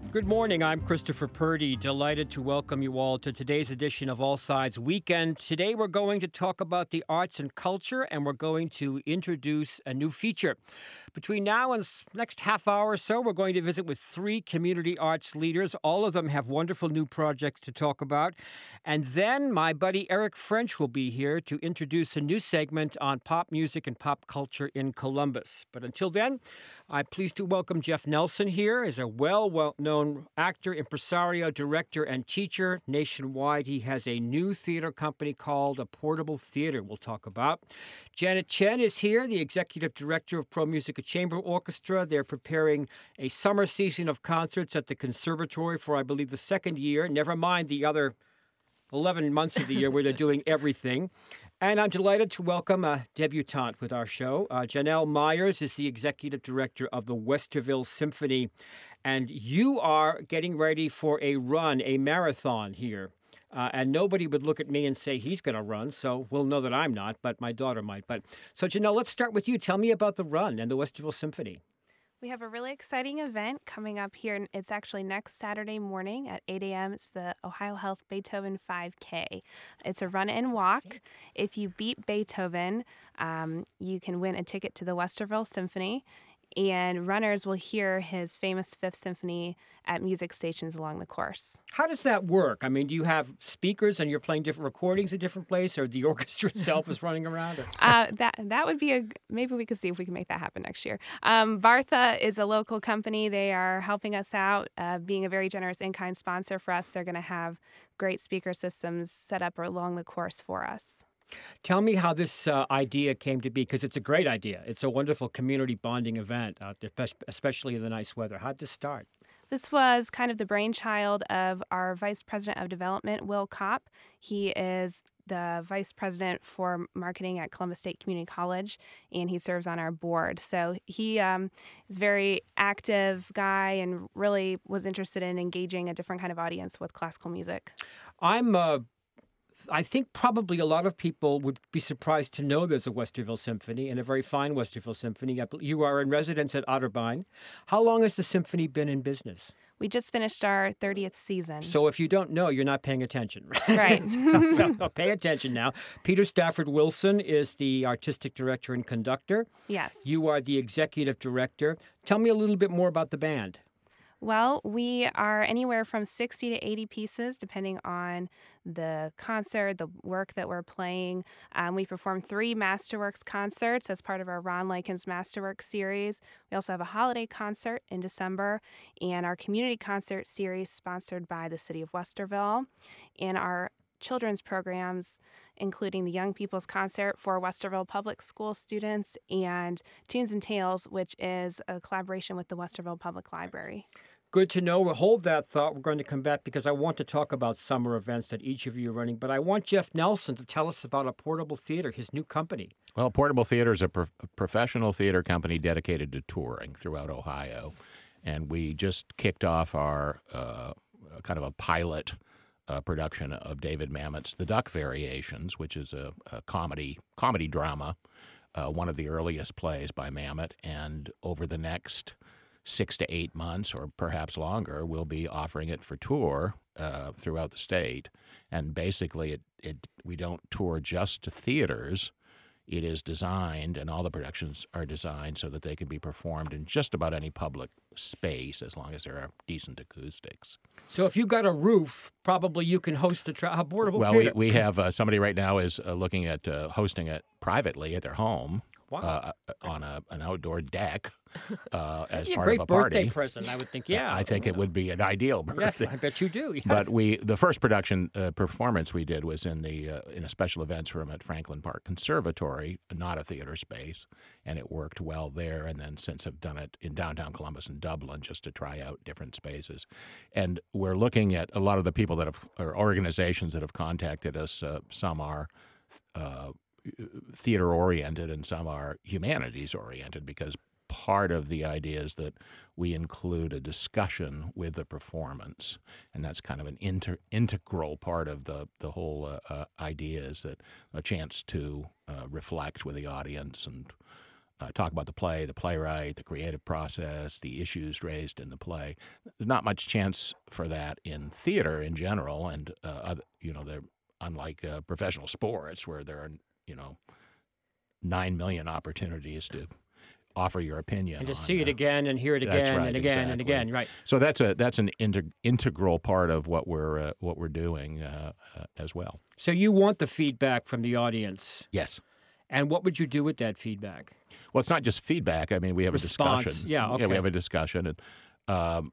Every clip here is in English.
Good morning. I'm Christopher Purdy. Delighted to welcome you all to today's edition of All Sides Weekend. Today we're going to talk about the arts and culture, and we're going to introduce a new feature. Between now and the next half hour or so, we're going to visit with three community arts leaders. All of them have wonderful new projects to talk about. And then my buddy Eric French will be here to introduce a new segment on pop music and pop culture in Columbus. But until then, I'm pleased to welcome Jeff Nelson here as a well-known actor, impresario, director, and teacher nationwide. He has a new theater company called A Portable Theater we'll talk about. Janet Chen is here, the executive director of Pro Musica Chamber Orchestra. They're preparing a summer season of concerts at the conservatory for, I believe, the second year. Never mind the other 11 months of the year where they're doing everything. And I'm delighted to welcome a debutante with our show. Janelle Myers is the executive director of the Westerville Symphony. And you are getting ready for a run, a marathon here. And nobody would look at me and say he's going to run, so we'll know that I'm not, but my daughter might. So, Janelle, let's start with you. Tell me about the run and the Westerville Symphony. We have a really exciting event coming up here. It's actually next Saturday morning at 8 a.m. It's the Ohio Health Beethoven 5K. It's a run and walk. If you beat Beethoven, you can win a ticket to the Westerville Symphony, and runners will hear his famous Fifth Symphony at music stations along the course. How does that work? I mean, do you have speakers and you're playing different recordings at different places, or the orchestra itself is running around? That would be maybe we could see if we can make that happen next year. Bartha is a local company. They are helping us out, being a very generous in-kind sponsor for us. They're going to have great speaker systems set up along the course for us. Tell me how this idea came to be, because it's a great idea. It's a wonderful community bonding event, especially in the nice weather. How did this start? This was kind of the brainchild of our Vice President of Development, Will Kopp. He is the Vice President for Marketing at Columbus State Community College, and he serves on our board. So he is a very active guy and really was interested in engaging a different kind of audience with classical music. I think probably a lot of people would be surprised to know there's a Westerville Symphony, and a very fine Westerville Symphony. You are in residence at Otterbein. How long has the symphony been in business? We just finished our 30th season. So if you don't know, you're not paying attention. Right. so pay attention now. Peter Stafford Wilson is the artistic director and conductor. Yes. You are the executive director. Tell me a little bit more about the band. Well, we are anywhere from 60 to 80 pieces, depending on the concert, the work that we're playing. We perform 3 Masterworks concerts as part of our Ron Likens Masterworks series. We also have a holiday concert in December, and our community concert series sponsored by the City of Westerville. And our children's programs, including the Young People's Concert for Westerville Public School students, and Tunes and Tales, which is a collaboration with the Westerville Public Library. Good to know. We'll hold that thought. We're going to come back because I want to talk about summer events that each of you are running. But I want Jeff Nelson to tell us about A Portable Theater, his new company. Well, Portable Theater is a professional theater company dedicated to touring throughout Ohio. And we just kicked off our kind of a pilot production of David Mamet's The Duck Variations, which is a comedy drama, one of the earliest plays by Mamet. And over the next 6 to 8 months, or perhaps longer, we'll be offering it for tour throughout the state. And basically, we don't tour just to theaters. It is designed, and all the productions are designed so that they can be performed in just about any public space as long as there are decent acoustics. So if you've got a roof, probably you can host a portable theater. Well, we have somebody right now is looking at hosting it privately at their home. Wow. On an outdoor deck as part of a party. Great birthday present, I would think. Yeah, I think it would be an ideal birthday. Yes, I bet you do. Yes. But the first production performance we did was in a special events room at Franklin Park Conservatory, not a theater space, and it worked well there. And then since I've done it in downtown Columbus and Dublin just to try out different spaces, and we're looking at a lot of the people or organizations that have contacted us. Some are theater-oriented and some are humanities-oriented, because part of the idea is that we include a discussion with the performance, and that's kind of an integral part of the whole idea, is that a chance to reflect with the audience and talk about the play, the playwright, the creative process, the issues raised in the play. There's not much chance for that in theater in general, and they're unlike professional sports where there are 9 million opportunities to offer your opinion and to on, see it again and hear it again right, and again exactly. and again. Right. So that's an integral part of what we're doing as well. So you want the feedback from the audience. Yes. And what would you do with that feedback? Well, it's not just feedback. I mean, we have Response. a discussion. Yeah, okay. We have a discussion, and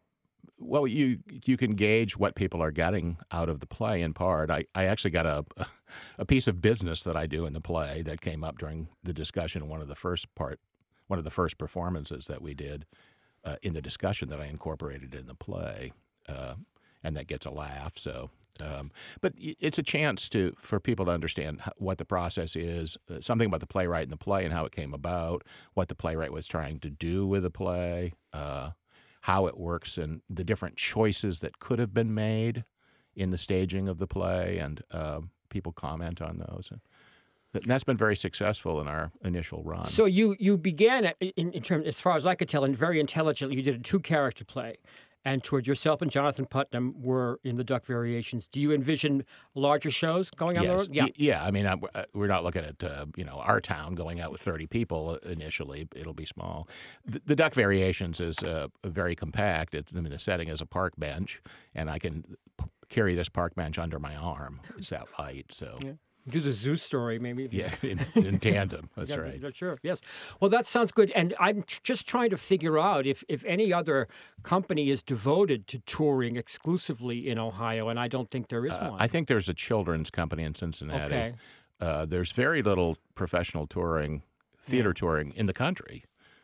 you can gauge what people are getting out of the play. In part, I actually got a piece of business that I do in the play that came up during the discussion. One of the first performances that we did in the discussion that I incorporated in the play, and that gets a laugh. So. But it's a chance for people to understand what the process is, something about the playwright and the play and how it came about, what the playwright was trying to do with the play, how it works, and the different choices that could have been made in the staging of the play, and people comment on those. And that's been very successful in our initial run. So you began in terms, as far as I could tell, and very intelligently. You did a 2-character play. And toward yourself and Jonathan Putnam were in the Duck Variations. Do you envision larger shows going on the road? Yeah. Yeah. I mean, we're not looking at our town going out with 30 people initially. It'll be small. The Duck Variations is very compact. The setting is a park bench, and I can carry this park bench under my arm. It's that light. So. Yeah. Do the Zeus story, maybe. Yeah, in tandem. That's yeah, right. Sure, yes. Well, that sounds good. And I'm just trying to figure out if any other company is devoted to touring exclusively in Ohio, and I don't think there is one. I think there's a children's company in Cincinnati. Okay. There's very little professional touring, theater touring in the country.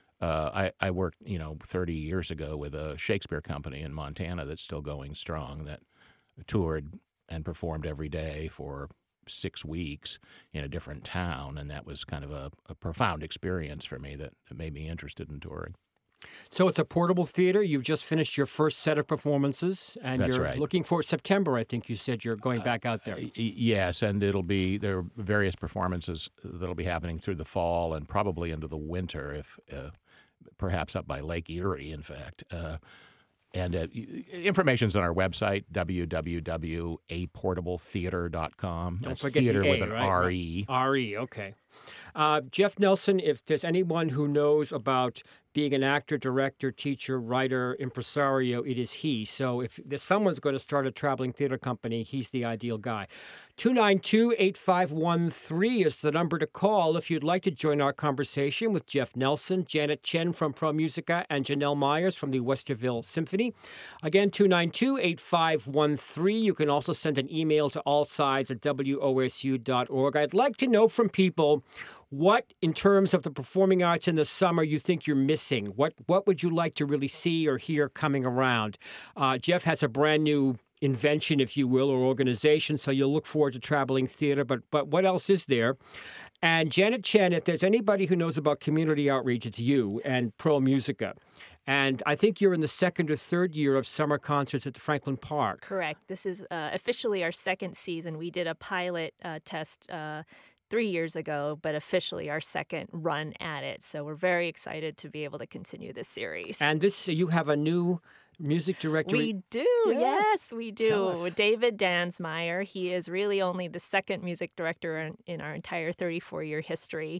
I worked, 30 years ago with a Shakespeare company in Montana that's still going strong, that toured and performed every day for 6 weeks in a different town, and that was kind of a profound experience for me that made me interested in touring. So it's a portable theater. You've just finished your first set of performances, and That's you're right. looking for September. I think you said you're going back out there. Yes, and there are various performances that'll be happening through the fall and probably into the winter, if perhaps up by Lake Erie, in fact. And information's on our website, www.aportabletheater.com. Don't That's forget theater the A, with an right? R-E. R-E, okay. Jeff Nelson, if there's anyone who knows about being an actor, director, teacher, writer, impresario, it is he. So if someone's going to start a traveling theater company, he's the ideal guy. 292-8513 is the number to call if you'd like to join our conversation with Jeff Nelson, Janet Chen from ProMusica, and Janelle Myers from the Westerville Symphony. Again, 292-8513. You can also send an email to allsides@wosu.org. I'd like to know from people what, in terms of the performing arts in the summer, you think you're missing. What would you like to really see or hear coming around? Jeff has a brand new invention, if you will, or organization, so you'll look forward to traveling theater. But what else is there? And Janet Chen, if there's anybody who knows about community outreach, it's you and ProMusica. And I think you're in the second or third year of summer concerts at the Franklin Park. Correct. This is officially our second season. We did a pilot test 3 years ago, but officially our second run at it. So we're very excited to be able to continue this series. And you have a new music director. We do. Yes, we do. David Dansmeyer. He is really only the second music director in our entire 34-year history.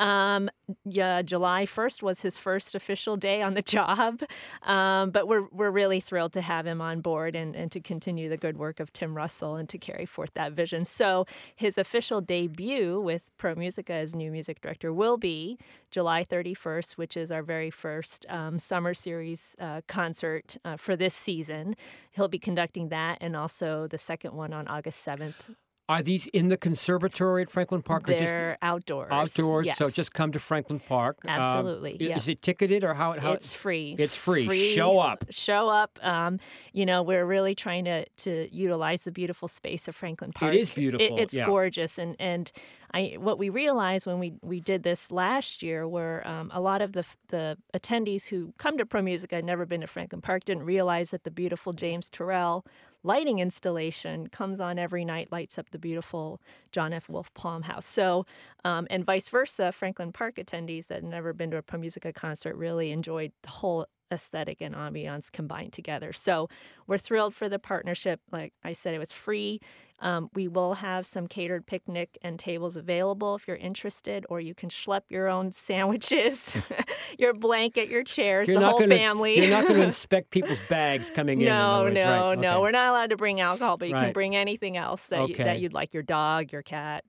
July 1st was his first official day on the job, but we're really thrilled to have him on board and to continue the good work of Tim Russell and to carry forth that vision. So his official debut with ProMusica as new music director will be July 31st, which is our very first summer series concert for this season. He'll be conducting that, and also the second one on August 7th. Are these in the conservatory at Franklin Park? They're outdoors. Outdoors, yes. so just come to Franklin Park. Absolutely. Is it ticketed or how? It's free. It's free. Show up. Show up. We're really trying to utilize the beautiful space of Franklin Park. It is beautiful. It's gorgeous, and what we realized when we did this last year were a lot of the attendees who come to ProMusica had never been to Franklin Park, didn't realize that the beautiful James Turrell lighting installation comes on every night, lights up the beautiful John F. Wolfe Palm House. So, and vice versa, Franklin Park attendees that had never been to a ProMusica concert really enjoyed the whole aesthetic and ambiance combined together. So we're thrilled for the partnership. Like I said, it was free. We will have some catered picnic and tables available if you're interested, or you can schlep your own sandwiches, your blanket, your chairs, the whole family. You're not going to inspect people's bags coming in. No. Okay. We're not allowed to bring alcohol, but you Right. can bring anything else that you'd like, your dog, your cat.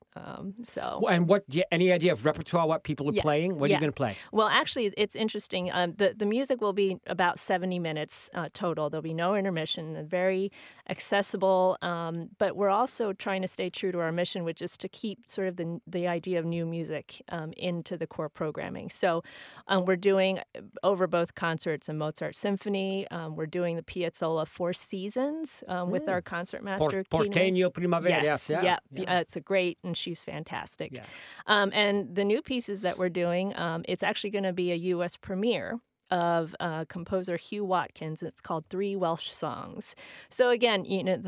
And any idea of repertoire, what people are Yes, playing? What are you going to play? Well, actually, it's interesting. The music will be about 70 minutes total. There'll be no intermission, and very accessible. But we're also trying to stay true to our mission, which is to keep sort of the idea of new music into the core programming. So we're doing, over both concerts, a Mozart symphony. We're doing the Piazzolla Four Seasons with our concertmaster. Porteño Primavera. Yes, yeah. It's a great, and she's fantastic. Yeah. And the new pieces that we're doing, it's actually going to be a U.S. premiere of composer Hugh Watkins. It's called Three Welsh Songs. So again,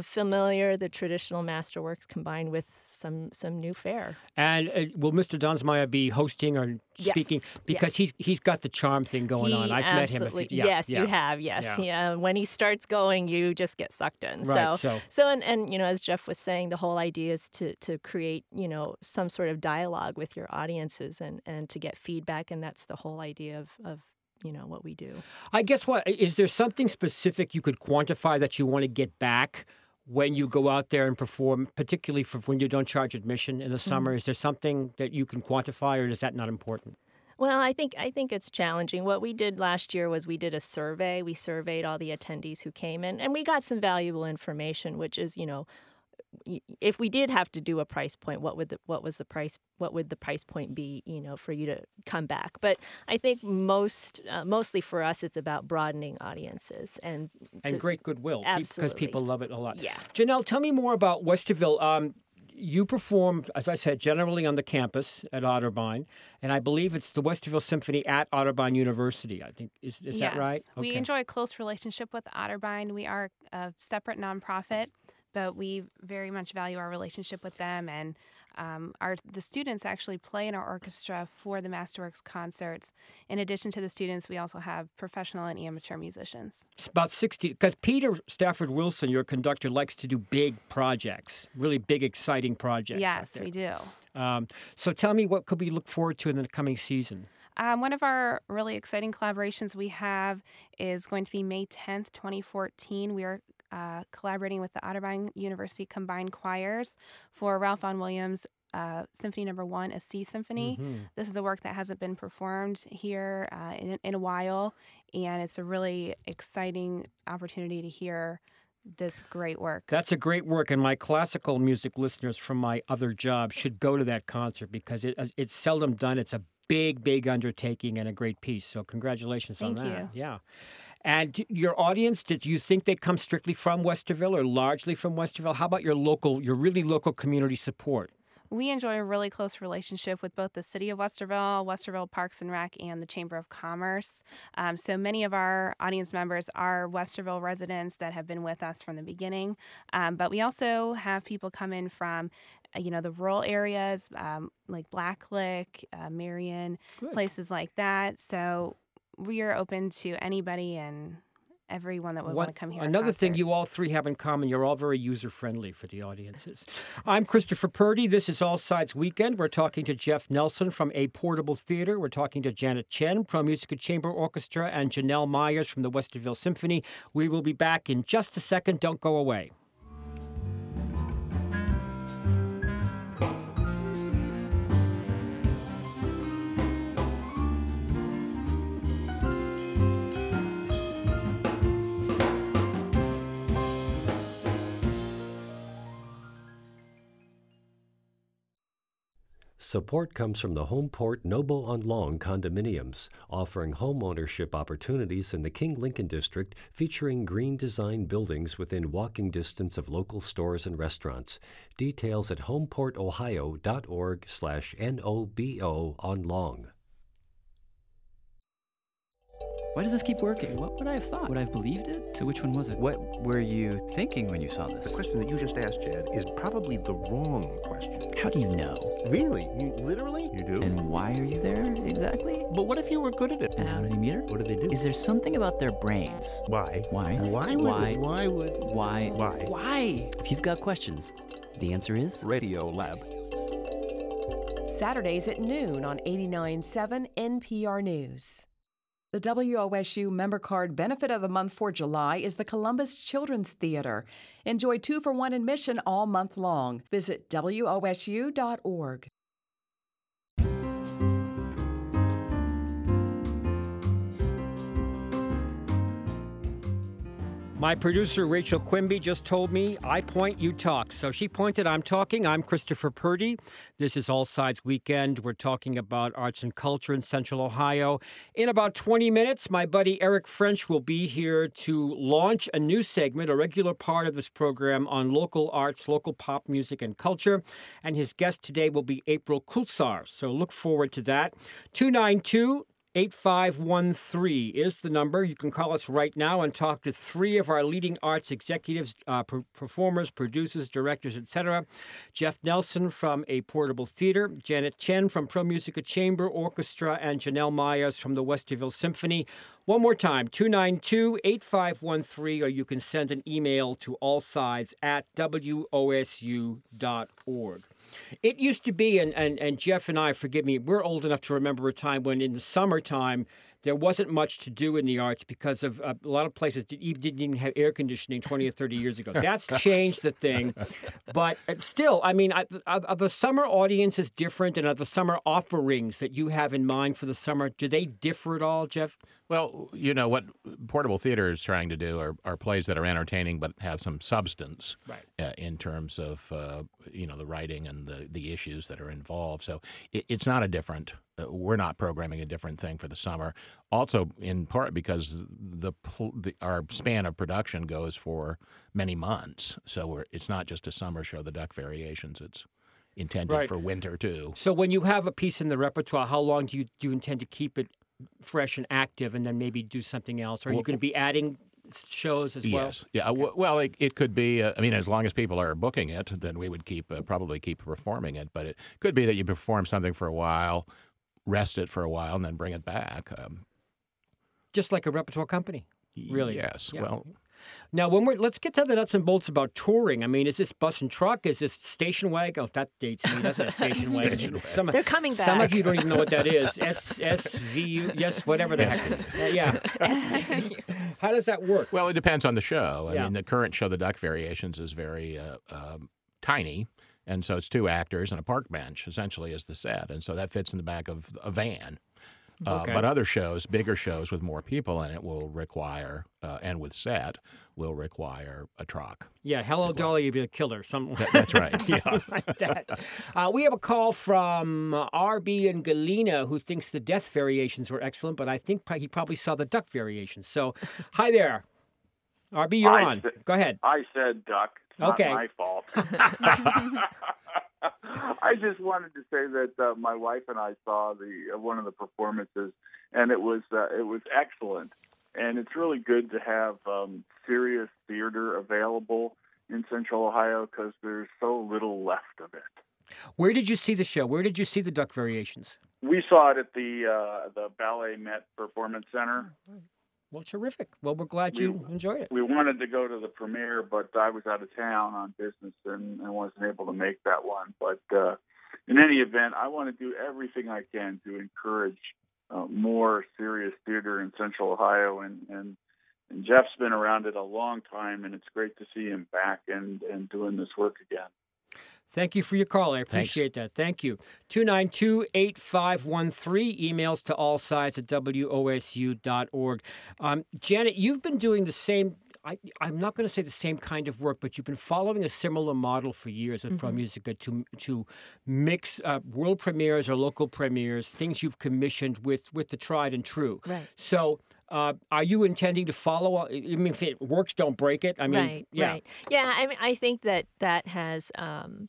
the traditional masterworks combined with some new fare. And will Mr. Donsmeyer be hosting or speaking? Yes. Because he's got the charm thing going on. I've met him. Yes, you have. Yes. Yeah. When he starts going, you just get sucked in. Right, So as Jeff was saying, the whole idea is to create, some sort of dialogue with your audiences and to get feedback. And that's the whole idea of what we do. I guess is there something specific you could quantify that you want to get back when you go out there and perform, particularly for when you don't charge admission in the summer? Is there something that you can quantify, or is that not important? Well, I think it's challenging. What we did last year was we did a survey. We surveyed all the attendees who came in, and we got some valuable information, which is, if we did have to do a price point, what would the price point be, for you to come back? But I think mostly for us, it's about broadening audiences and great goodwill, because people love it a lot. Yeah. Janelle, tell me more about Westerville. You perform, as I said, generally on the campus at Otterbein, and I believe it's the Westerville Symphony at Otterbein University. I think is that right? Yes. We enjoy a close relationship with Otterbein. We are a separate nonprofit, but we very much value our relationship with them, and the students actually play in our orchestra for the Masterworks concerts. In addition to the students, we also have professional and amateur musicians. It's about 60, because Peter Stafford Wilson, your conductor, likes to do big projects, really big, exciting projects. Yes, we do. So tell me, what could we look forward to in the coming season? One of our really exciting collaborations we have is going to be May 10th, 2014. We are collaborating with the Otterbein University Combined Choirs for Ralph Vaughan Williams' Symphony No. 1, a C Symphony. Mm-hmm. This is a work that hasn't been performed here in a while, and it's a really exciting opportunity to hear this great work. That's a great work, and my classical music listeners from my other job should go to that concert because it's seldom done. It's a big undertaking and a great piece. So congratulations on that. Thank you. Yeah. And your audience, did you think they come strictly from Westerville or largely from Westerville? How about your really local community support? We enjoy a really close relationship with both the City of Westerville, Westerville Parks and Rec, and the Chamber of Commerce. So many of our audience members are Westerville residents that have been with us from the beginning. But we also have people come in from the rural areas, like Blacklick, Marion, places like that. So we are open to anybody and everyone that would want to come here. Another thing you all three have in common, you're all very user-friendly for the audiences. I'm Christopher Purdy. This is All Sides Weekend. We're talking to Jeff Nelson from A Portable Theater. We're talking to Janet Chen, ProMusica Chamber Orchestra, and Janelle Myers from the Westerville Symphony. We will be back in just a second. Don't go away. Support comes from the Homeport Noble on Long condominiums, offering home ownership opportunities in the King Lincoln District, featuring green design buildings within walking distance of local stores and restaurants. Details at homeportohio.org/NOBO on Long. Why does this keep working? What would I have thought? Would I have believed it? So which one was it? What were you thinking when you saw this? The question that you just asked, Chad, is probably the wrong question. How do you know? Really? You literally? You do? And why are you there exactly? But what if you were good at it? And how did he meet her? What did they do? Is there something about their brains? Why? Why? Why would? Why? If you've got questions, the answer is Radio Lab. Saturdays at noon on 89.7 NPR News. The WOSU member card benefit of the month for July is the Columbus Children's Theater. Enjoy 2-for-1 admission all month long. Visit WOSU.org. My producer, Rachel Quimby, just told me, I point, you talk. So she pointed, I'm talking. I'm Christopher Purdy. This is All Sides Weekend. We're talking about arts and culture in Central Ohio. In about 20 minutes, my buddy Eric French will be here to launch a new segment, a regular part of this program on local arts, local pop music and culture. And his guest today will be April Kulsar. So look forward to that. 292-8513 is the number. You can call us right now and talk to three of our leading arts executives, performers, producers, directors, etc. Jeff Nelson from A Portable Theater, Janet Chen from Pro Musica Chamber Orchestra, and Janelle Myers from the Westerville Symphony. One more time, 292-8513, or you can send an email to allsides@wosu.org. It used to be, and Jeff and I, forgive me, we're old enough to remember a time when in the summertime there wasn't much to do in the arts because of a lot of places didn't even have air conditioning 20 or 30 years ago. That's changed the thing. But still, I mean, are the summer audiences different, and are the summer offerings that you have in mind for the summer, do they differ at all, Jeff? Well, you know, what Portable Theater is trying to do are plays that are entertaining but have some substance in terms of, the writing and the issues that are involved. So it's not a different we're not programming a different thing for the summer. Also, in part because our span of production goes for many months. So it's not just a summer show, the Duck Variations. It's intended for winter, too. So when you have a piece in the repertoire, how long do you intend to keep it fresh and active and then maybe do something else? Are you going to be adding shows as well? Yes. Yeah. Well, it could be. As long as people are booking it, then we would probably keep performing it. But it could be that you perform something for a while, rest it for a while, and then bring it back. Just like a repertoire company, really. Yes. Yeah. Well. Now, let's get to the nuts and bolts about touring. I mean, is this bus and truck? Is this station wagon? Oh, that dates me. That's a station wagon. They're coming back. Some of you don't even know what that is. SVU, yes, whatever the heck. Yeah. How does that work? Well, it depends on the show. I mean, the current show, The Duck Variations, is very tiny. And so it's two actors and a park bench, essentially, is the set. And so that fits in the back of a van. But other shows, bigger shows with more people in it, will require, and with set, will require a truck. Yeah, Hello Dolly, you'd be a killer. That's right. Yeah, like that. We have a call from R.B. in Galena who thinks the Death Variations were excellent, but I think he probably saw the Duck Variations. So, hi there. R.B., you're on. Go ahead. I said duck. It's not my fault. I just wanted to say that my wife and I saw one of the performances, and it was excellent. And it's really good to have serious theater available in Central Ohio because there's so little left of it. Where did you see the show? Where did you see the Duck Variations? We saw it at the Ballet Met Performance Center. Well, terrific. Well, we're glad you enjoyed it. We wanted to go to the premiere, but I was out of town on business and wasn't able to make that one. But in any event, I want to do everything I can to encourage more serious theater in Central Ohio. And Jeff's been around it a long time, and it's great to see him back and doing this work again. Thank you for your call. I appreciate that. Thank you. 292-8513. Emails to allsides@wosu.org. Janet, you've been doing the same, I'm not going to say the same kind of work, but you've been following a similar model for years with Pro Musica to mix world premieres or local premieres, things you've commissioned with the tried and true. Right. So are you intending to follow? I mean, if it works, don't break it. I mean, right. Yeah, I mean, I think that has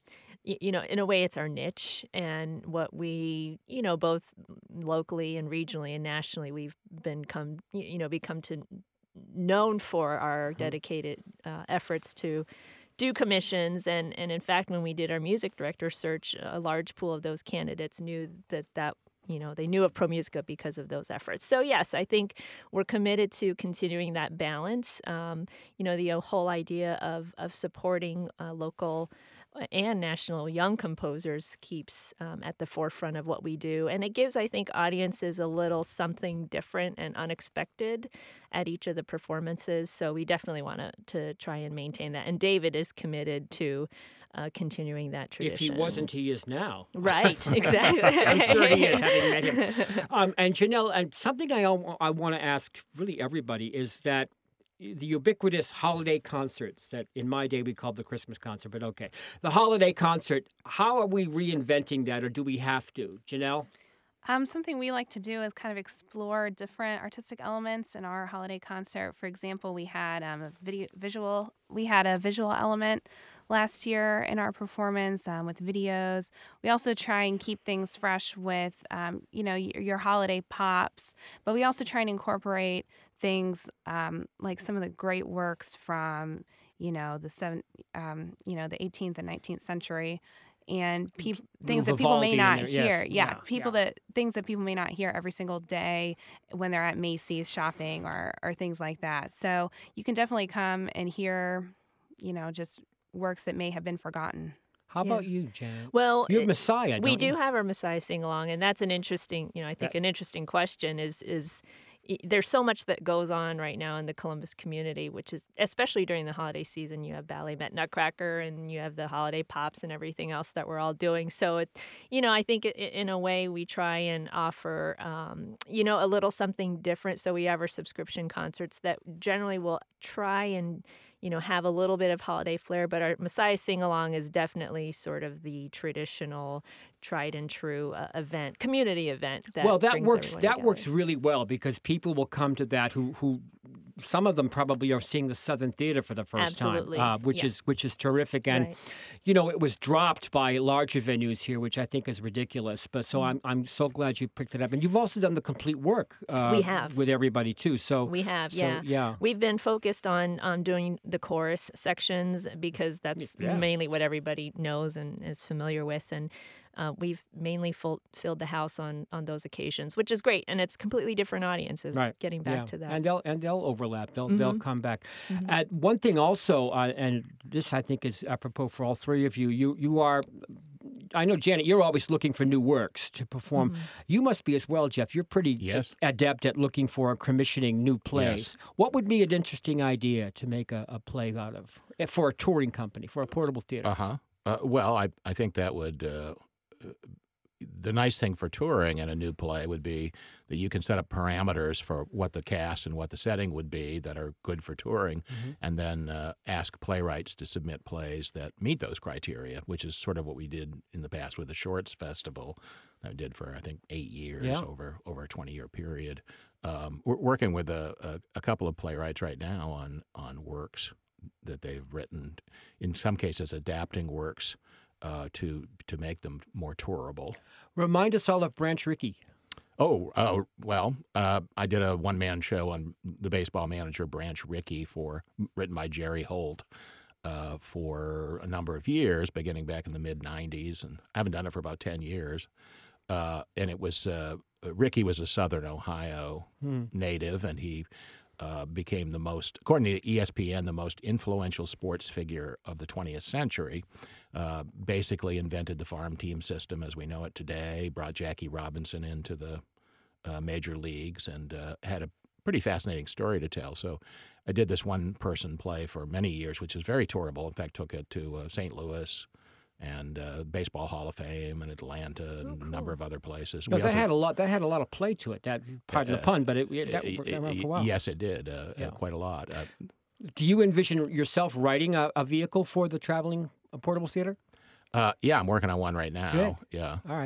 in a way, it's our niche, and what we, both locally and regionally and nationally, we've become to known for our dedicated efforts to do commissions. And in fact, when we did our music director search, a large pool of those candidates knew that they knew of ProMusica because of those efforts. So yes, I think we're committed to continuing that balance. The whole idea of supporting local and national young composers keeps at the forefront of what we do. And it gives, I think, audiences a little something different and unexpected at each of the performances. So we definitely want to try and maintain that. And David is committed to continuing that tradition. If he wasn't, he is now. Right, exactly. I'm sure he is, having met him. And Janelle, and something I want to ask really everybody is that the ubiquitous holiday concerts that in my day we called the Christmas concert, but okay. The holiday concert, how are we reinventing that, or do we have to? Janelle? Something we like to do is kind of explore different artistic elements in our holiday concert. For example, we had a visual element last year in our performance with videos. We also try and keep things fresh with, your holiday pops, but we also try and incorporate things like some of the great works from, the 18th and 19th century. And things that people may not hear. Things that people may not hear every single day when they're at Macy's shopping or things like that. So you can definitely come and hear, just works that may have been forgotten. How about you, Janet? Well, you have Messiah, we don't do you? have our Messiah sing-along, and that's an interesting, an interesting question is there's so much that goes on right now in the Columbus community, which is, especially during the holiday season, you have Ballet Met Nutcracker and you have the holiday pops and everything else that we're all doing. So, I think in a way we try and offer, a little something different. So we have our subscription concerts that generally will try and have a little bit of holiday flair, but our Messiah Sing-Along is definitely sort of the traditional, tried and true community event. That works really well because people will come to that who some of them probably are seeing the Southern Theater for the first time, which is terrific. And it was dropped by larger venues here, which I think is ridiculous. But so I'm so glad you picked it up, and you've also done the complete work. We have with everybody too. So we have, We've been focused on doing the chorus sections because that's mainly what everybody knows and is familiar with, and we've mainly filled the house on those occasions, which is great, and it's completely different audiences. Right. Getting back to that, and they'll overlap. They'll come back. Mm-hmm. One thing also, and this I think is apropos for all three of you. You are. I know, Janet, you're always looking for new works to perform. Mm-hmm. You must be as well, Jeff. You're pretty adept at looking for commissioning new plays. Yes. What would be an interesting idea to make a play out of for a touring company, for a portable theater? Well, I think that would. The nice thing for touring in a new play would be that you can set up parameters for what the cast and what the setting would be that are good for touring, and then ask playwrights to submit plays that meet those criteria, which is sort of what we did in the past with the Shorts Festival that we did for, I think, 8 years over a 20-year period. We're working with a couple of playwrights right now on works that they've written, in some cases adapting works to make them more tourable. Remind us all of Branch Rickey. Well, I did a one-man show on the baseball manager Branch Rickey written by Jerry Holt for a number of years, beginning back in the mid-'90s, and I haven't done it for about 10 years. And it was Rickey was a Southern Ohio native, and he became according to ESPN, the most influential sports figure of the 20th century. Basically invented the farm team system as we know it today, brought Jackie Robinson into the major leagues, and had a pretty fascinating story to tell. So I did this one-person play for many years, which is very tourable. In fact, took it to St. Louis and Baseball Hall of Fame in Atlanta and a number of other places. No, that had a lot of play to it. That pardon the pun, but that ran for a while. Yes, it did. Quite a lot. Do you envision yourself writing a vehicle for the traveling portable theater? Yeah, I'm working on one right now. Good. Yeah. All right.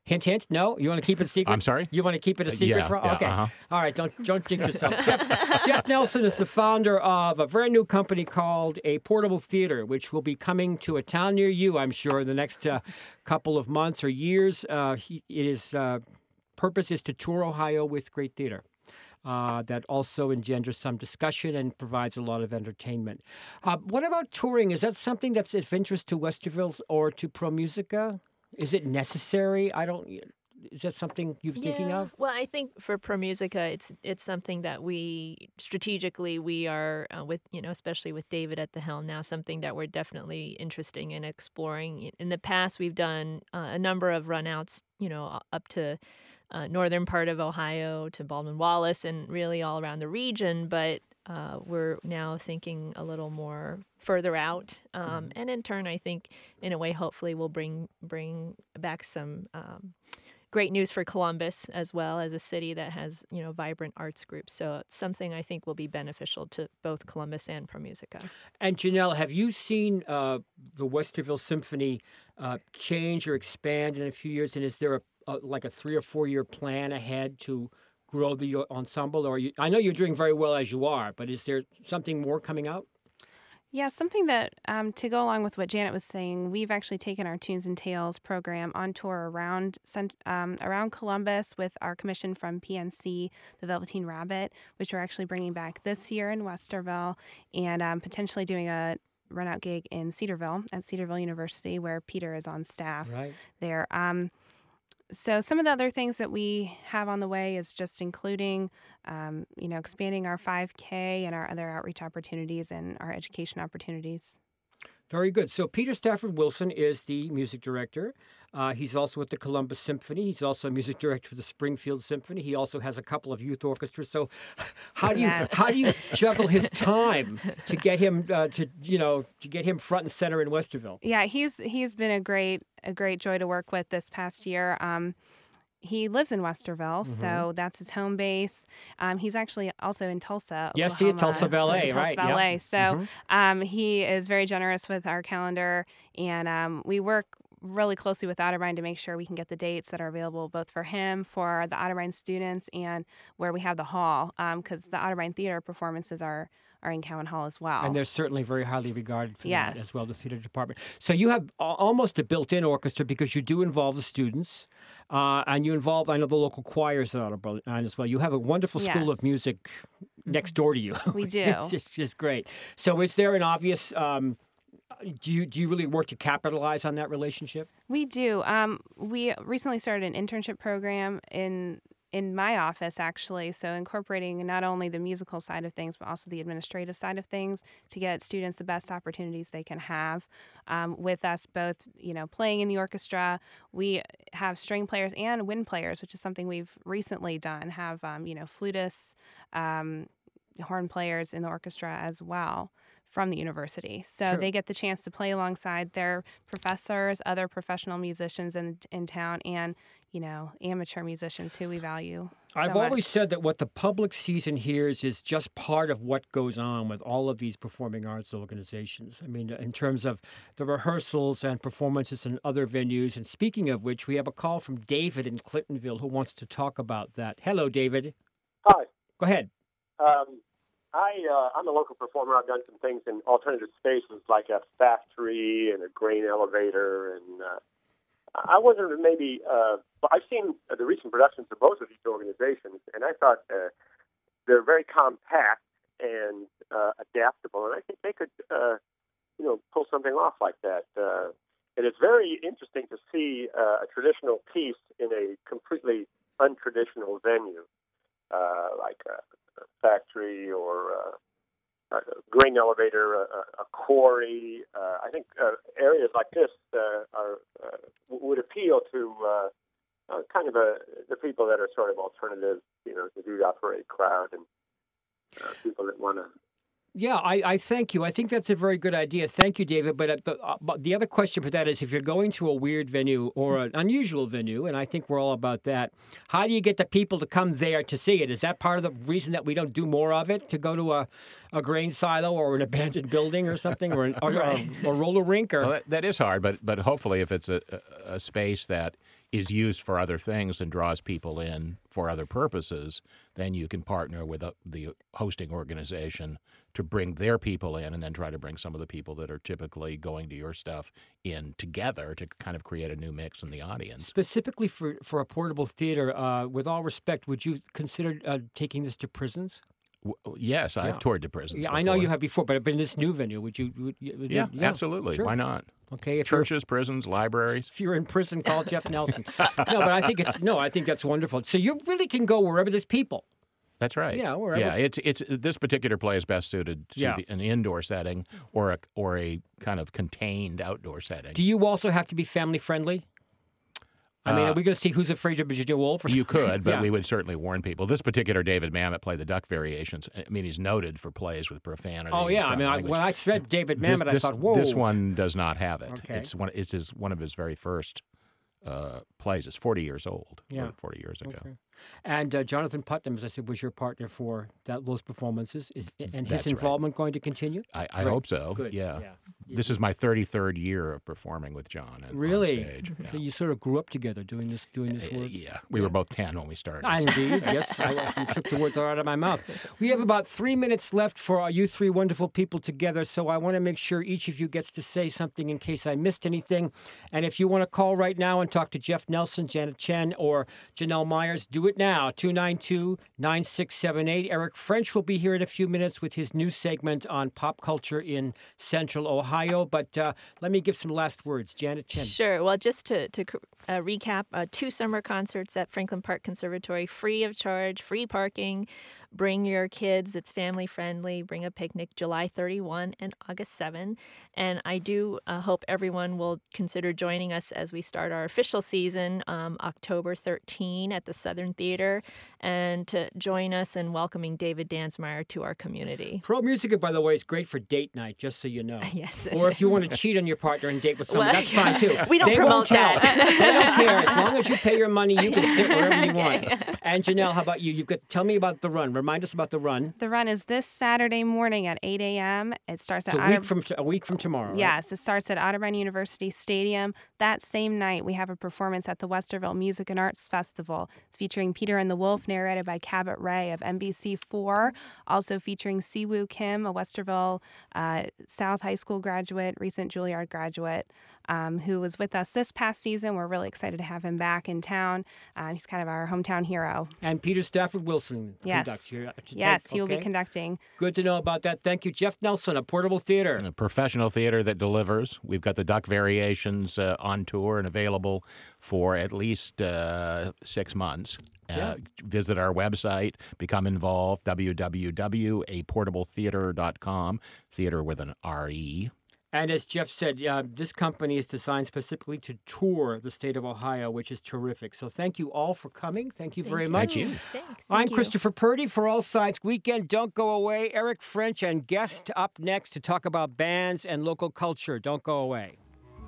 Hint, hint. No, you want to keep it a secret? I'm sorry? You want to keep it a secret? Okay. All right. Don't jinx yourself. Jeff Nelson is the founder of a very new company called A Portable Theater, which will be coming to a town near you, I'm sure, in the next couple of months or years. His purpose is to tour Ohio with great theater. That also engenders some discussion and provides a lot of entertainment. What about touring? Is that something that's of interest to Westerville or to ProMusica? Is it necessary? Is that something you're thinking of? Well, I think for ProMusica, it's something that we strategically are with, especially with David at the helm now, something that we're definitely interested in exploring. In the past, we've done a number of runouts, up to northern part of Ohio to Baldwin-Wallace and really all around the region, but we're now thinking a little more further out, and in turn, I think, in a way, hopefully, we'll bring back some great news for Columbus as well as a city that has vibrant arts groups. So it's something I think will be beneficial to both Columbus and ProMusica. And Janelle, have you seen the Westerville Symphony change or expand in a few years? And is there like a 3 or 4 year plan ahead to grow the ensemble? Or I know you're doing very well as you are, but is there something more coming out? Yeah, something that, to go along with what Janet was saying, we've actually taken our Tunes and Tales program on tour around Columbus with our commission from PNC, the Velveteen Rabbit, which we're actually bringing back this year in Westerville, and potentially doing a run-out gig in Cedarville, at Cedarville University, where Peter is on staff there. So some of the other things that we have on the way is just including, expanding our 5K and our other outreach opportunities and our education opportunities. Very good. So Peter Stafford Wilson is the music director. He's also with the Columbus Symphony. He's also a music director for the Springfield Symphony. He also has a couple of youth orchestras. So how do you juggle his time to get him to get him front and center in Westerville? Yeah, he's been a great joy to work with this past year. He lives in Westerville, so that's his home base. He's actually also in Tulsa, Yes, Oklahoma. he's Tulsa Ballet, Tulsa right? Ballet. Yep. So he is very generous with our calendar, and we work really closely with Otterbein to make sure we can get the dates that are available both for him, for the Otterbein students, and where we have the hall, because the Otterbein Theater performances are in Cowan Hall as well. And they're certainly very highly regarded for that as well, the theater department. So you have almost a built-in orchestra because you do involve the students, and you involve, I know, the local choirs at Otterbein as well. You have a wonderful school of music next door to you. We do. It's just great. So is there an obvious... Do you really work to capitalize on that relationship? We do. We recently started an internship program in my office, actually, so incorporating not only the musical side of things, but also the administrative side of things to get students the best opportunities they can have. With us both, playing in the orchestra, we have string players and wind players, which is something we've recently done, have, flutists, horn players in the orchestra as well from the university. So they get the chance to play alongside their professors, other professional musicians in town, and, amateur musicians who we value so I've always said that what the public sees and hears is just part of what goes on with all of these performing arts organizations. I mean, in terms of the rehearsals and performances in other venues. And speaking of which, we have a call from David in Clintonville who wants to talk about that. Hello, David. Hi. Go ahead. I'm a local performer. I've done some things in alternative spaces like a factory and a grain elevator. And I wondered maybe, I've seen the recent productions of both of these organizations, and I thought they're very compact and adaptable. And I think they could, pull something off like that. And it's very interesting to see a traditional piece in a completely untraditional venue, like a factory or a grain elevator, a quarry. I think areas like this would appeal to kind of the people that are sort of alternative, to do the parade crowd and people that want to. Yeah, I thank you. I think that's a very good idea. Thank you, David. But the other question for that is if you're going to a weird venue or an unusual venue, and I think we're all about that, how do you get the people to come there to see it? Is that part of the reason that we don't do more of it, to go to a grain silo or an abandoned building or something, or a roller rink? Or... Well, that is hard, but hopefully if it's a space that is used for other things and draws people in for other purposes, then you can partner with the hosting organization to bring their people in and then try to bring some of the people that are typically going to your stuff in together to kind of create a new mix in the audience. Specifically for a portable theater, with all respect, would you consider taking this to prisons? Yes, I've toured to prisons. Yeah, before. I know you have before, but in this new venue, would you? Yeah, absolutely. Sure. Why not? Okay, churches, prisons, libraries. If you're in prison, call Jeff Nelson. No, but I think that's wonderful. So you really can go wherever there's people. That's right. Yeah, wherever. Yeah, it's this particular play is best suited to an indoor setting or a kind of contained outdoor setting. Do you also have to be family friendly? I mean, are we going to see Who's Afraid of Virginia Woolf? You could, but we would certainly warn people. This particular David Mamet play, the Duck Variations, I mean, he's noted for plays with profanity. Oh, yeah. I mean, when I read David Mamet, I thought, whoa. This one does not have it. Okay. It's one of his very first plays. It's 40 years old. Yeah. 40 years ago. Okay. And Jonathan Putnam, as I said, was your partner for those performances. And his involvement going to continue? I hope so. Good. Yeah. This is my 33rd year of performing with John. Really? On stage. Yeah. So you sort of grew up together doing this work? Yeah. We were both 10 when we started. Indeed, yes. You took the words out of my mouth. We have about 3 minutes left for you three wonderful people together, so I want to make sure each of you gets to say something in case I missed anything. And if you want to call right now and talk to Jeff Nelson, Janet Chen, or Janelle Myers, do it now. 292-9678. Eric French will be here in a few minutes with his new segment on pop culture in Central Ohio. But let me give some last words. Janet Chen. Sure. Well, just to recap, 2 summer concerts at Franklin Park Conservatory, free of charge, free parking. Bring your kids. It's family friendly. Bring a picnic July 31 and August 7. And I do hope everyone will consider joining us as we start our official season October 13 at the Southern Theater, and to join us in welcoming David Dansmeyer to our community. Pro Musica, by the way, is great for date night, just so you know. Yes. Or if you want to cheat on your partner and date with someone, that's fine too. We don't promote that. They don't care. As long as you pay your money, you can sit wherever you want. And Janelle, how about you? Tell me about the run. Remind us about the run. The run is this Saturday morning at 8 a.m. It starts at a week from tomorrow. Right? Yes, it starts at Otterbein University Stadium. That same night, we have a performance at the Westerville Music and Arts Festival. It's featuring Peter and the Wolf, narrated by Cabot Ray of NBC4. Also featuring Siwoo Kim, a Westerville South High School graduate, recent Juilliard graduate, who was with us this past season. We're really excited to have him back in town. He's kind of our hometown hero. And Peter Stafford Wilson conducts. Yes, he will be conducting. Good to know about that. Thank you. Jeff Nelson, a portable theater. A professional theater that delivers. We've got the Duck Variations on tour and available for at least 6 months. Visit our website, become involved, www.aportabletheater.com, theater with an R-E. And as Jeff said, this company is designed specifically to tour the state of Ohio, which is terrific. So thank you all for coming. Thank you very much. Thank you. Thanks. I'm Christopher Purdy for All Sides Weekend. Don't go away. Eric French and guest up next to talk about bands and local culture. Don't go away.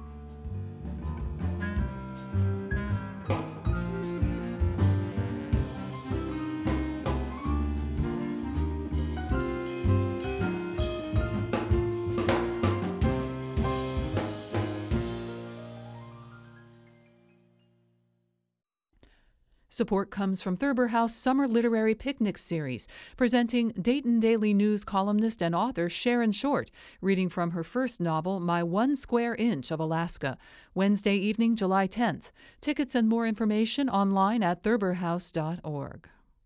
Support comes from Thurber House Summer Literary Picnic Series, presenting Dayton Daily News columnist and author Sharon Short, reading from her first novel, My 1 Square Inch of Alaska, Wednesday evening, July 10th. Tickets and more information online at thurberhouse.org.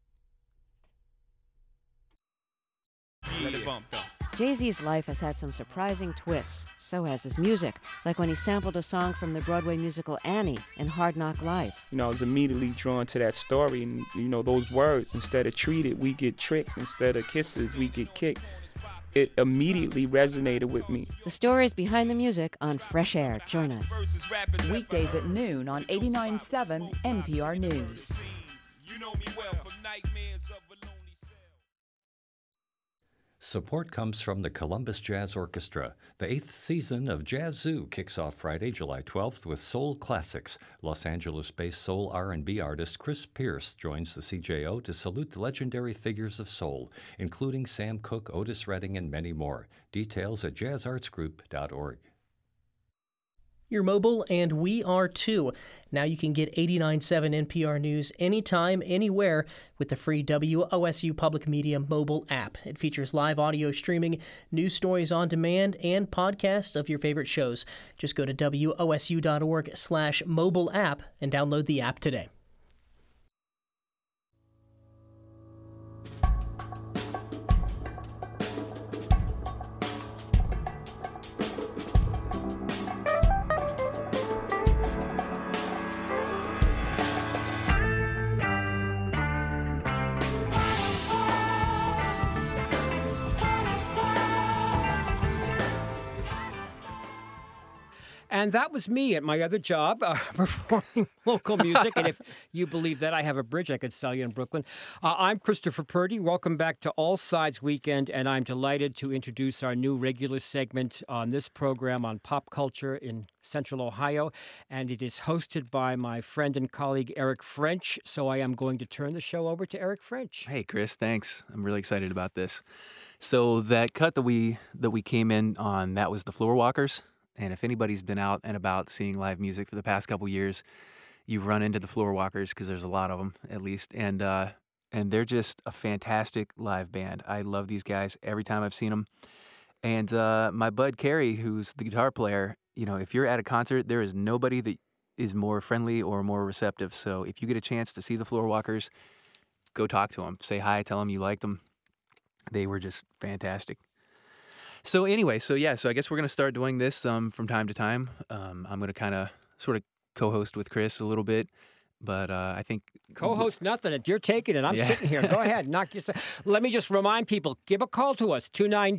Let it bump, though. Jay-Z's life has had some surprising twists. So has his music, like when he sampled a song from the Broadway musical Annie in Hard Knock Life. I was immediately drawn to that story and, those words. Instead of treated, we get tricked. Instead of kisses, we get kicked. It immediately resonated with me. The stories behind the music on Fresh Air. Join us. Weekdays at noon on 89.7 NPR News. You know me well from nightmares of a lonely cell. Support comes from the Columbus Jazz Orchestra. The 8th season of Jazz Zoo kicks off Friday, July 12th with Soul Classics. Los Angeles-based soul R&B artist Chris Pierce joins the CJO to salute the legendary figures of soul, including Sam Cooke, Otis Redding, and many more. Details at jazzartsgroup.org. You're mobile, and we are too. Now you can get 89.7 NPR News anytime, anywhere with the free WOSU Public Media mobile app. It features live audio streaming, news stories on demand, and podcasts of your favorite shows. Just go to wosu.org/mobile app and download the app today. And that was me at my other job, performing local music. And if you believe that, I have a bridge I could sell you in Brooklyn. I'm Christopher Purdy. Welcome back to All Sides Weekend. And I'm delighted to introduce our new regular segment on this program on pop culture in Central Ohio. And it is hosted by my friend and colleague, Eric French. So I am going to turn the show over to Eric French. Hey, Chris, thanks. I'm really excited about this. So that cut that we came in on, that was the Floorwalkers. And if anybody's been out and about seeing live music for the past couple years, you've run into the Floorwalkers because there's a lot of them, at least. And they're just a fantastic live band. I love these guys every time I've seen them. And my bud Carrie, who's the guitar player, you know, if you're at a concert, there is nobody that is more friendly or more receptive. So if you get a chance to see the Floorwalkers, go talk to them. Say hi, tell them you liked them. They were just fantastic. So anyway, so I guess we're going to start doing this from time to time. I'm going to kind of sort of co-host with Chris a little bit, but I think... Co-host nothing. You're taking it. I'm sitting here. Go ahead. Knock yourself. Let me just remind people, give a call to us,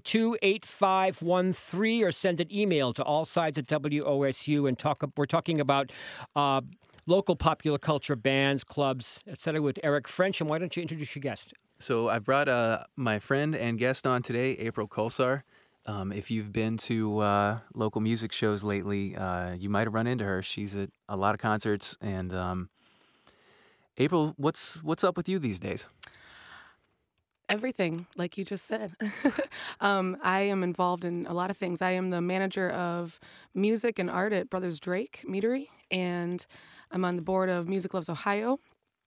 292-8513, or send an email to allsides@WOSU, and we're talking about local popular culture bands, clubs, etc. with Eric French. And why don't you introduce your guest? So I brought my friend and guest on today, April Kolsar. If you've been to local music shows lately, you might have run into her. She's at a lot of concerts. And April, what's up with you these days? Everything, like you just said. I am involved in a lot of things. I am the manager of music and art at Brothers Drake Meadery, and I'm on the board of Music Loves Ohio.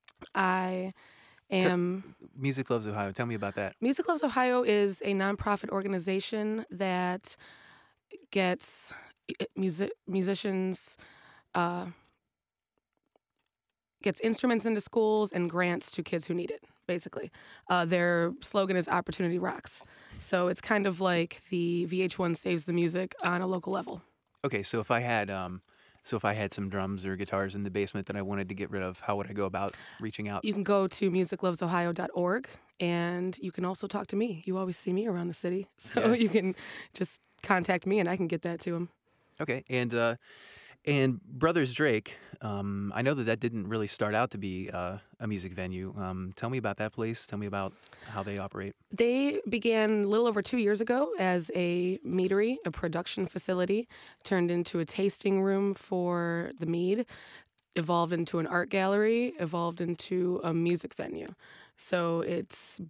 Music Loves Ohio. Tell me about that. Music Loves Ohio is a nonprofit organization that gets musicians, gets instruments into schools and grants to kids who need it, basically. Their slogan is Opportunity Rocks. So it's kind of like the VH1 Saves the Music on a local level. Okay, so if I had some drums or guitars in the basement that I wanted to get rid of, how would I go about reaching out? You can go to musiclovesohio.org, and you can also talk to me. You always see me around the city, so you can just contact me, and I can get that to them. Okay, and Brothers Drake, I know that didn't really start out to be a music venue. Tell me about that place. Tell me about how they operate. They began a little over 2 years ago as a meadery, a production facility, turned into a tasting room for the mead, evolved into an art gallery, evolved into a music venue. So it's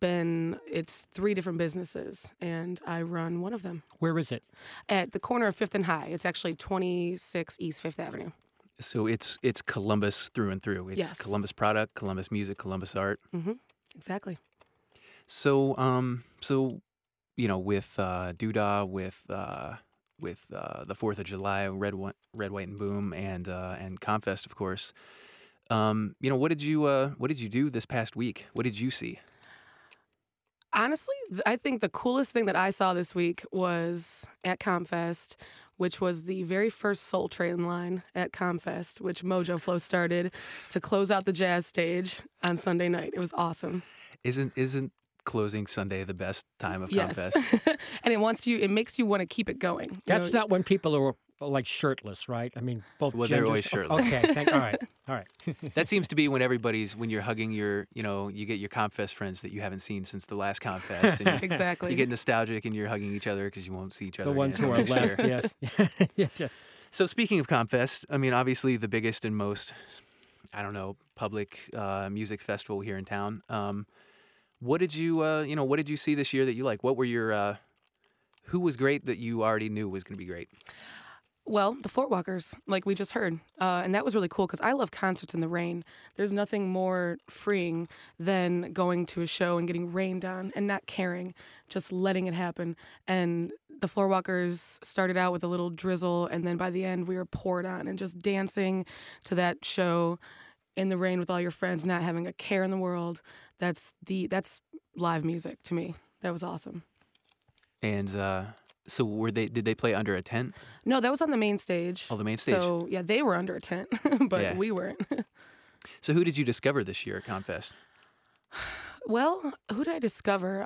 3 different businesses, and I run one of them. Where is it? At the corner of 5th and High. It's actually 26 East 5th Avenue. So it's Columbus through and through. It's Columbus product, Columbus music, Columbus art. Mm-hmm. Exactly. So you know, with Doodah, with the 4th of July, Red, White, and Boom, and Comfest, of course. You know, what did you do this past week? What did you see? Honestly, I think the coolest thing that I saw this week was at Comfest, which was the very first Soul Train line at Comfest, which Mojo Flow started to close out the jazz stage on Sunday night. It was awesome. Isn't closing Sunday the best time of Comfest? And it makes you want to keep it going. That's not when people are like shirtless, right? I mean, both genders. They're always shirtless. Okay, all right. That seems to be when when you're hugging you get your Comfest friends that you haven't seen since the last Comfest. And exactly. You get nostalgic and you're hugging each other because you won't see each other. The ones who are left, yes. Yes. So speaking of Comfest, I mean, obviously the biggest and most, public music festival here in town. What did you see this year that you like? What were your, who was great that you already knew was going to be great? Well, the Floorwalkers, like we just heard. And that was really cool because I love concerts in the rain. There's nothing more freeing than going to a show and getting rained on and not caring, just letting it happen. And the Floorwalkers started out with a little drizzle, and then by the end we were poured on and just dancing to that show in the rain with all your friends, not having a care in the world. That's live music to me. That was awesome. And so did they play under a tent? No, that was on the main stage. Oh, the main stage. So, yeah, they were under a tent, but we weren't. So who did you discover this year at ComFest? Well, who did I discover?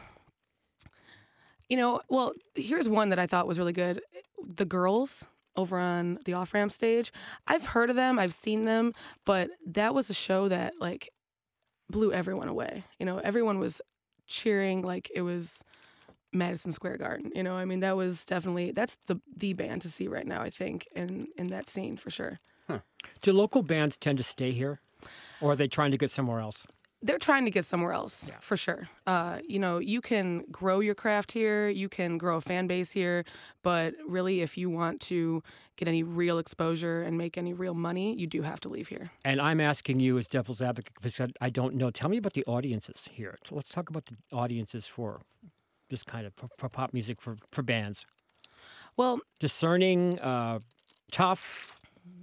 Well, here's one that I thought was really good. The Girls over on the off-ramp stage. I've heard of them. I've seen them. But that was a show that, like, blew everyone away. Everyone was cheering like it was Madison Square Garden. I mean, that's the band to see right now, I think, in that scene for sure. Huh. Do local bands tend to stay here, or are they trying to get somewhere else? They're trying to get somewhere else, for sure. You can grow your craft here, you can grow a fan base here, but really if you want to get any real exposure and make any real money, you do have to leave here. And I'm asking you as devil's advocate because I don't know. Tell me about the audiences here. So let's talk about the audiences for this kind of for pop music for bands. Well, discerning, tough.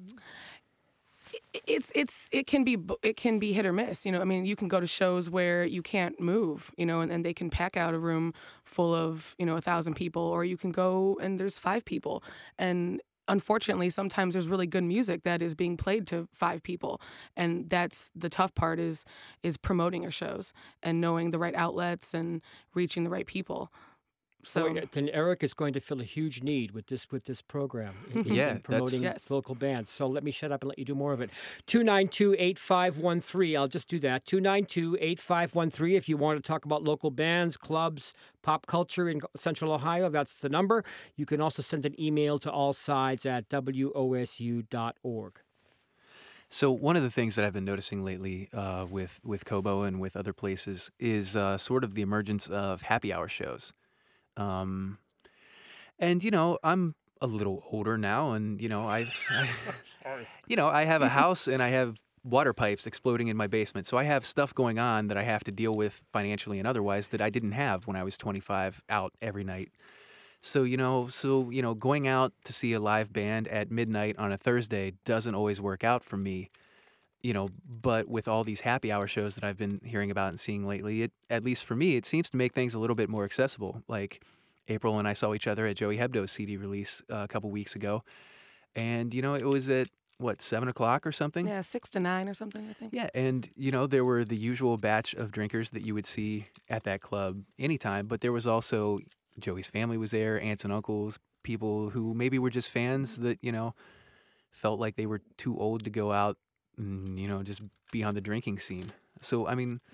It can be hit or miss. I mean, you can go to shows where you can't move, and they can pack out a room full of 1,000 people, or you can go and there's 5 people, and unfortunately, sometimes there's really good music that is being played to 5 people, and that's the tough part is promoting your shows and knowing the right outlets and reaching the right people. So then Eric is going to fill a huge need with this program in promoting local bands. So let me shut up and let you do more of it. 292-8513. I'll just do that. 292-8513. If you want to talk about local bands, clubs, pop culture in Central Ohio, that's the number. You can also send an email to allsides@wosu.org. So one of the things that I've been noticing lately with Kobo and with other places is sort of the emergence of happy hour shows. And I'm a little older now, and I have a house and I have water pipes exploding in my basement. So I have stuff going on that I have to deal with financially and otherwise that I didn't have when I was 25 out every night. So going out to see a live band at midnight on a Thursday doesn't always work out for me. But with all these happy hour shows that I've been hearing about and seeing lately, at least for me, it seems to make things a little bit more accessible. Like April and I saw each other at Joey Hebdo's CD release a couple weeks ago. And, it was at, 7 o'clock or something? Yeah, 6 to 9 or something, I think. Yeah, and, there were the usual batch of drinkers that you would see at that club anytime. But there was also Joey's family was there, aunts and uncles, people who maybe were just fans that, felt like they were too old to go out and, just be on the drinking scene. So,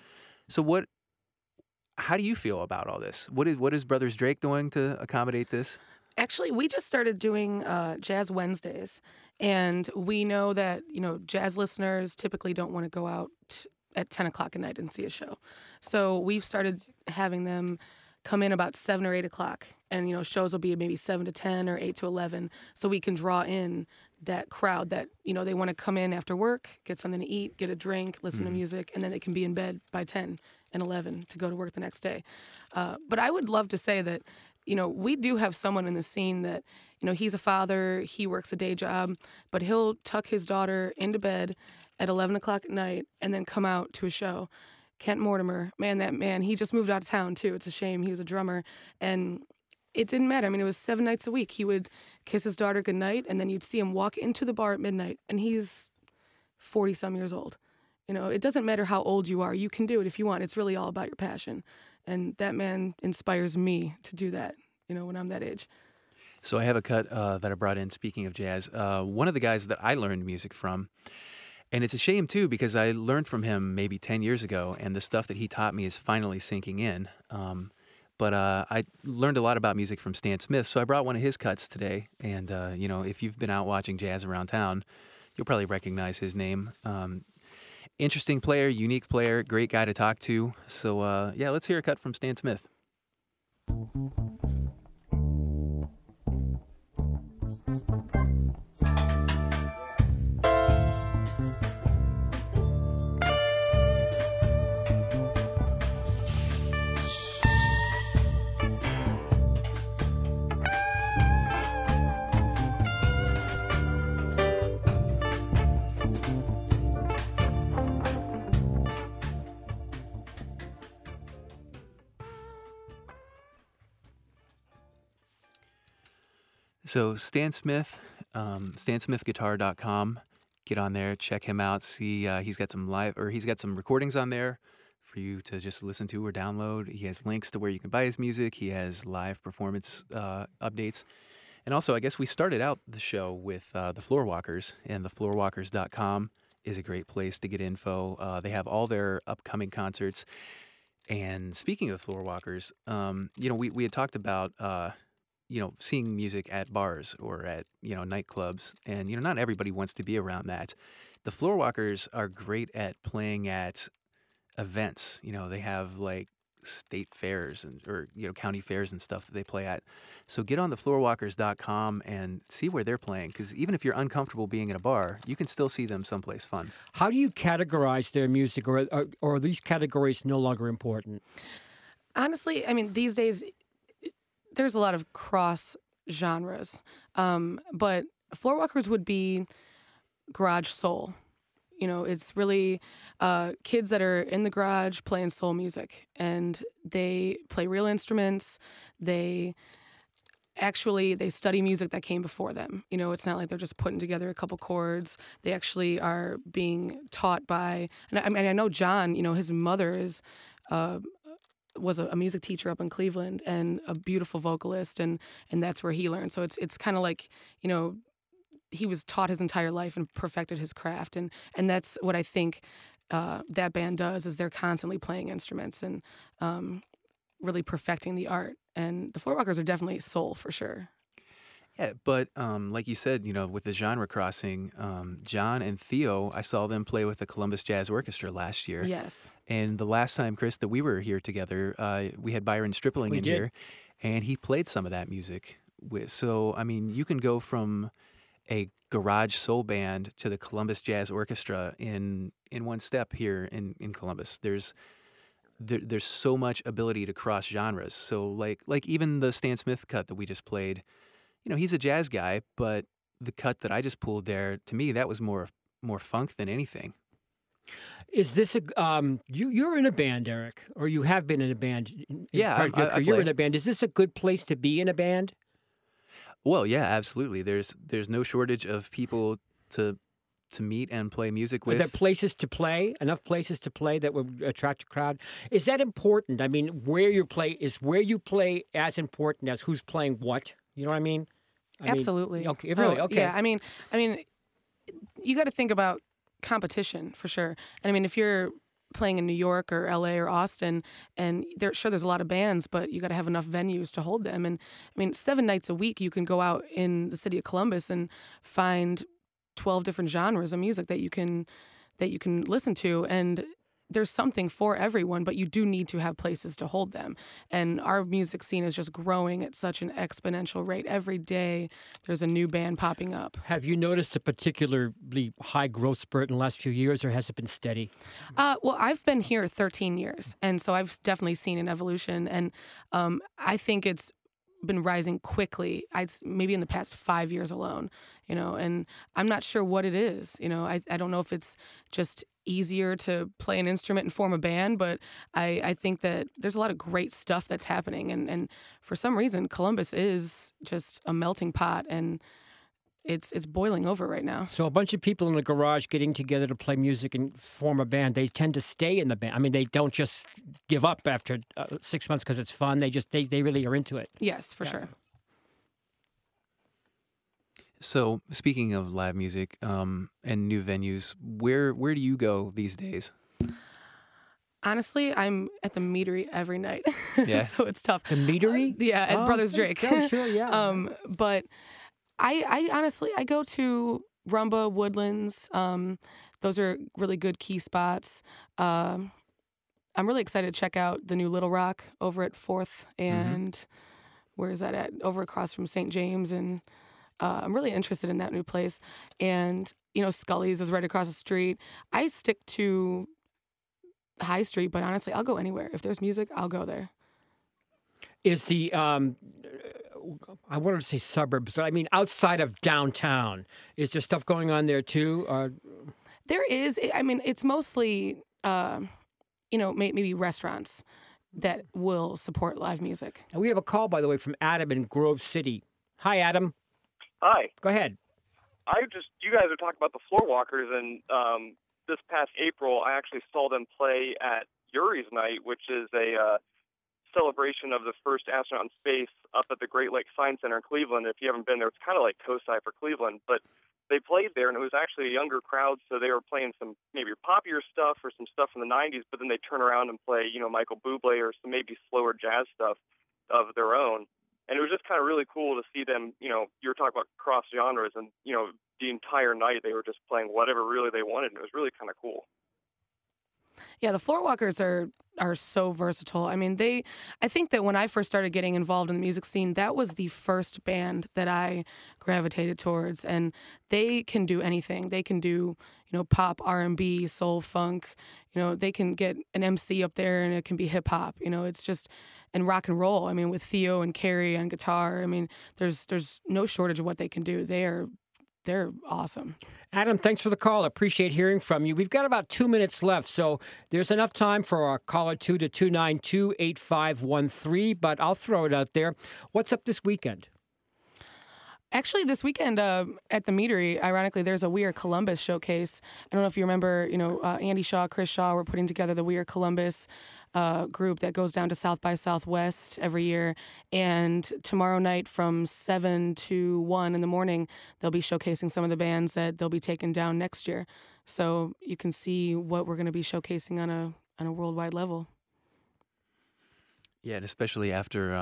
how do you feel about all this? What is Brothers Drake doing to accommodate this? Actually, we just started doing Jazz Wednesdays, and we know that, jazz listeners typically don't want to go out at 10 o'clock at night and see a show. So we've started having them come in about 7 or 8 o'clock, and, shows will be maybe 7 to 10 or 8 to 11, so we can draw in that crowd that, they want to come in after work, get something to eat, get a drink, listen to music, and then they can be in bed by 10 and 11 to go to work the next day. But I would love to say that, we do have someone in the scene that, he's a father, he works a day job, but he'll tuck his daughter into bed at 11 o'clock at night and then come out to a show. Kent Mortimer, that man, he just moved out of town too. It's a shame. He was a drummer, and it didn't matter. I mean, it was 7 nights a week. He would kiss his daughter goodnight, and then you'd see him walk into the bar at midnight, and he's 40-some years old. It doesn't matter how old you are. You can do it if you want. It's really all about your passion. And that man inspires me to do that, when I'm that age. So I have a cut that I brought in, speaking of jazz. One of the guys that I learned music from, and it's a shame, too, because I learned from him maybe 10 years ago, and the stuff that he taught me is finally sinking in. But I learned a lot about music from Stan Smith, so I brought one of his cuts today. And, if you've been out watching jazz around town, you'll probably recognize his name. Interesting player, unique player, great guy to talk to. So, let's hear a cut from Stan Smith. So Stan Smith, StanSmithGuitar.com. Get on there, check him out. See, he's got some recordings on there for you to just listen to or download. He has links to where you can buy his music. He has live performance updates. And also, I guess we started out the show with the Floorwalkers, and thefloorwalkers.com is a great place to get info. They have all their upcoming concerts. And speaking of Floorwalkers, we had talked about seeing music at bars or at, nightclubs. And, not everybody wants to be around that. The Floorwalkers are great at playing at events. They have like state fairs or county fairs and stuff that they play at. So get on the floorwalkers.com and see where they're playing, because even if you're uncomfortable being in a bar, you can still see them someplace fun. How do you categorize their music, or are these categories no longer important? Honestly, these days there's a lot of cross genres, but Floorwalkers would be garage soul. It's really kids that are in the garage playing soul music, and they play real instruments. They study music that came before them. It's not like they're just putting together a couple chords. They actually are being taught by, and I know John, his mother was a music teacher up in Cleveland and a beautiful vocalist, and that's where he learned. So it's kind of like, he was taught his entire life and perfected his craft, and that's what I think that band does, is they're constantly playing instruments and really perfecting the art. And the Floorwalkers are definitely soul for sure. Yeah, but like you said, with the genre crossing, John and Theo, I saw them play with the Columbus Jazz Orchestra last year. Yes. And the last time, Chris, that we were here together, we had Byron Stripling here, and he played some of that music. So, you can go from a garage soul band to the Columbus Jazz Orchestra in one step here in Columbus. There's so much ability to cross genres. So like even the Stan Smith cut that we just played, he's a jazz guy, but the cut that I just pulled there, to me, that was more funk than anything. Is this you're in a band, Eric, or you have been in a band? Yeah, you're in a band. Is this a good place to be in a band? Well, yeah, absolutely. There's no shortage of people to meet and play music with. Are there places to play? Enough places to play that would attract a crowd? Is that important? Where you play as important as who's playing what? You know what I mean? Absolutely. Okay. Really? Okay. Yeah. You got to think about competition for sure. And if you're playing in New York or LA or Austin, and there's a lot of bands, but you got to have enough venues to hold them. And 7 nights a week you can go out in the city of Columbus and find 12 different genres of music that you can listen to, and there's something for everyone, but you do need to have places to hold them. And our music scene is just growing at such an exponential rate. Every day there's a new band popping up. Have you noticed a particularly high growth spurt in the last few years, or has it been steady? Well, I've been here 13 years, and so I've definitely seen an evolution, and I think it's been rising quickly. Maybe in the past 5 years alone, and I'm not sure what it is. I don't know if it's just easier to play an instrument and form a band, but I think that there's a lot of great stuff that's happening, and for some reason Columbus is just a melting pot, and it's boiling over right now. So a bunch of people in the garage getting together to play music and form a band, they tend to stay in the band. They don't just give up after 6 months because it's fun. They really are into it. Yes, for sure. So speaking of live music and new venues, where do you go these days? Honestly, I'm at the Meadery every night. Yeah. So it's tough. The Meadery? Yeah, at Brothers Drake. Yeah, sure, yeah. But I honestly, I go to Rumba, Woodlands. Those are really good key spots. I'm really excited to check out the new Little Rock over at 4th and where is that at? Over across from St. James, and I'm really interested in that new place. And, Scully's is right across the street. I stick to High Street, but honestly, I'll go anywhere. If there's music, I'll go there. Is the, I wanted to say suburbs, but outside of downtown, is there stuff going on there too? There is. It's mostly, maybe restaurants that will support live music. And we have a call, by the way, from Adam in Grove City. Hi, Adam. Hi. Go ahead. You guys are talking about the Floor Walkers, and this past April, I actually saw them play at Yuri's Night, which is a celebration of the first astronaut in space up at the Great Lakes Science Center in Cleveland. If you haven't been there, it's kind of like COSI for Cleveland, but they played there, and it was actually a younger crowd, so they were playing some maybe poppier stuff or some stuff from the 90s, but then they turn around and play, Michael Bublé or some maybe slower jazz stuff of their own. And it was just kind of really cool to see them, you were talking about cross genres, and, the entire night they were just playing whatever really they wanted, and it was really kind of cool. Yeah, the Floor Walkers are so versatile. I mean, I think that when I first started getting involved in the music scene, that was the first band that I gravitated towards, and they can do anything. They can do, pop, R&B, soul, funk. They can get an MC up there and it can be hip hop. It's just, and rock and roll. I mean, with Theo and Carrie on guitar, I mean, there's no shortage of what they can do. They're awesome. Adam, thanks for the call. I appreciate hearing from you. We've got about 2 minutes left, so there's enough time for our caller 2 to 292-8513, but I'll throw it out there. What's up this weekend? Actually, this weekend at the Meadery, ironically, there's a We Are Columbus showcase. I don't know if you remember, Andy Shaw, Chris Shaw were putting together the We Are Columbus group that goes down to South by Southwest every year. And tomorrow night from 7 to 1 in the morning, they'll be showcasing some of the bands that they'll be taking down next year. So you can see what we're going to be showcasing on a worldwide level. Yeah, and especially after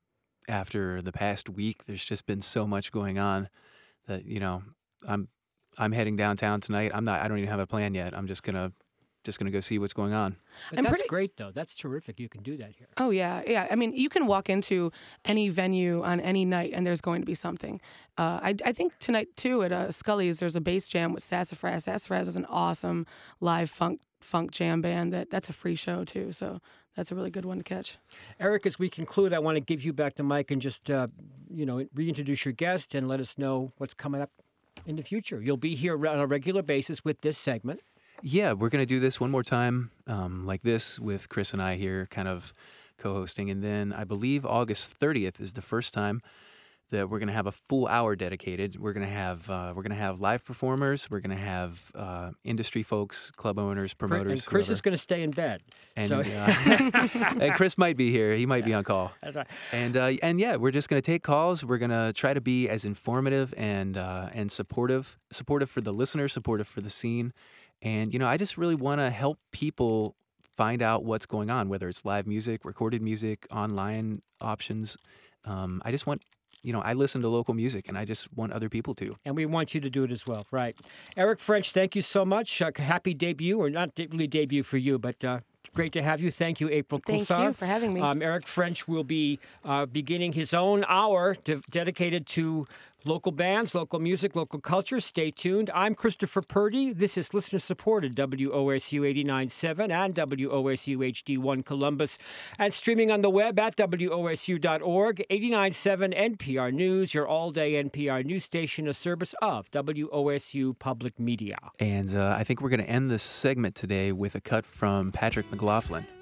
the past week, there's just been so much going on that, I'm heading downtown tonight. I don't even have a plan yet. I'm just gonna go see what's going on. But that's great, though. That's terrific. You can do that here. Oh, yeah. I mean, you can walk into any venue on any night, and there's going to be something. I think tonight, too, at Scully's, there's a bass jam with Sassafras. Sassafras is an awesome live funk jam band. That's a free show, too, so that's a really good one to catch. Eric, as we conclude, I want to give you back the mic and just, reintroduce your guest and let us know what's coming up in the future. You'll be here on a regular basis with this segment. Yeah, we're going to do this one more time like this with Chris and I here kind of co-hosting. And then I believe August 30th is the first time that we're going to have a full hour dedicated. We're going to have live performers. We're going to have industry folks, club owners, promoters. And Chris whoever. is going to stay in bed. And, and Chris might be here. He might be on call. That's right. And yeah, we're just going to take calls. We're going to try to be as informative and supportive for the listener, supportive for the scene. And, I just really want to help people find out what's going on, whether it's live music, recorded music, online options. I just want, I listen to local music, and I just want other people to. And we want you to do it as well, right? Eric French, thank you so much. Happy debut, or not really debut for you, but great to have you. Thank you, April Kulsar. Thank you for having me. Eric French will be beginning his own hour dedicated to local bands, local music, local culture. Stay tuned. I'm Christopher Purdy. This is listener-supported WOSU 89.7 and WOSU HD1 Columbus, and streaming on the web at WOSU.org. 89.7 NPR News, your all-day NPR news station, a service of WOSU Public Media. And I think we're going to end this segment today with a cut from Patrick McLaughlin.